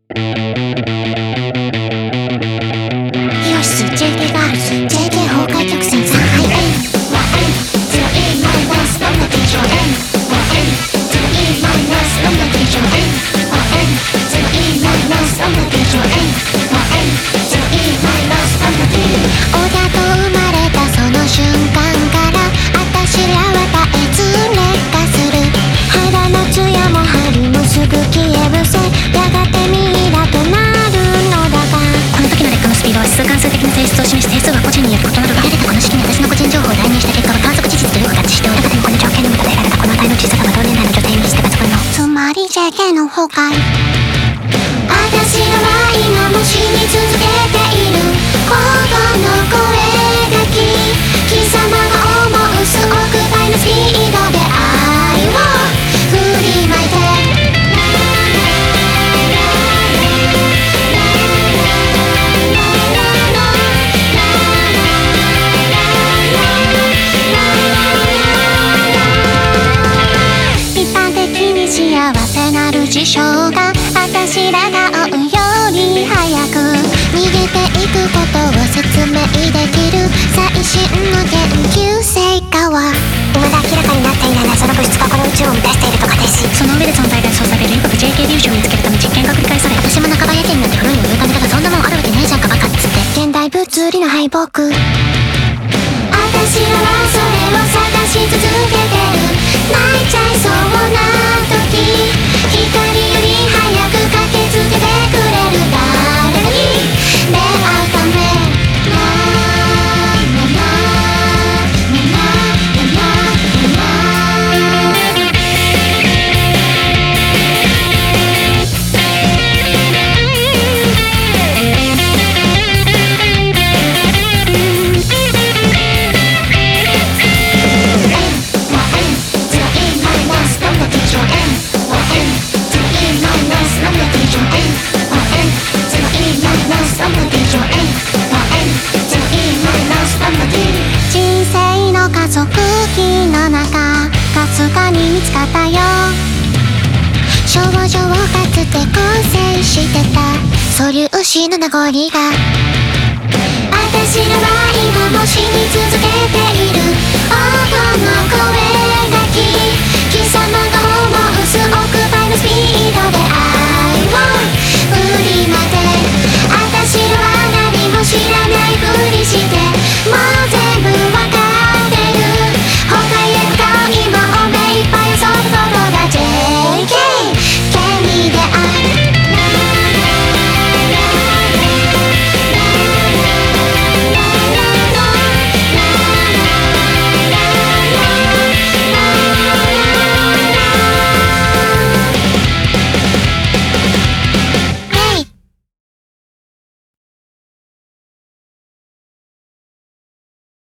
イオシス JK ガールズ JK 崩壊曲線3回 N は N 0 E マイナス4の T 乗 N は N 0 E マイナス4の T 乗 N は N 0 E マイナス4の T 乗 N は N 0 E マイナス4の T 親と生まれたその瞬間から私らは絶えず劣化する肌のツヤも張りもすぐ消え失せやがてミイラとなるのだがこの時の劣化のスピードは指数関数的な性質を示し定数は個人によって異なるが出てたこの式に私の個人情報を代入した結果は観測事実とよく合致しており中でもこの条件のもとで得られたこの値の小ささは同年代の女性にして抜群のつまり JK の崩壊私らは今も死に続けているこの声が貴様が思う数億倍のスピードで愛を振りまいて一般的に幸せなる事象が私らが追うより早く逃げていくことを説明できる最新の研究成果は未だ明らかになっていない謎の物質がこの宇宙を満たしていると仮定しその上で存在が予想される以下 JK 粒子を見つけるため実験が繰り返され私も半ばやけになって風呂にも言う感じだがそんなもんあるわけねえじゃんかバカっつって現代物理の敗北私らはそれを探し続けてる泣いちゃいそうな時光より早く駆けつけてくれる誰かに出会うため人生の加速器の中かすかに見つかったよ症状かつて構成してた素粒子の名残が私らは今も死に続けているこの声